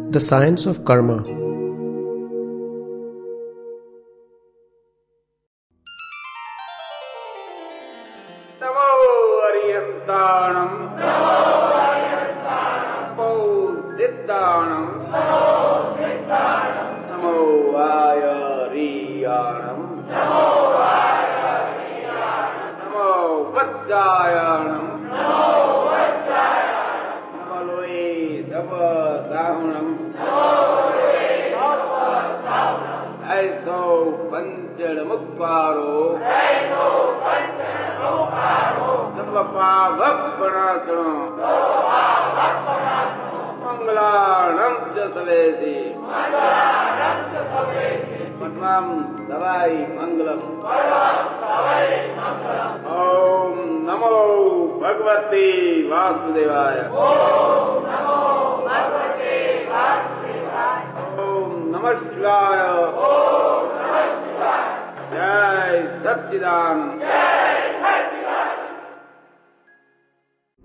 The Science of Karma. Namo Ariyantanam, Namo Siddhanam, Namo Ayariyanam, Namo Vajjayanam, Namo Loe Dava ऐसो puncture मुक्कारो सर्वपावपणासनो मंगलानं च सवेसी मन्मं दवाई मंगलम। ओम नमो भगवते वासुदेवाय। ओम नमः शिवाय। जय सच्चिदानंद।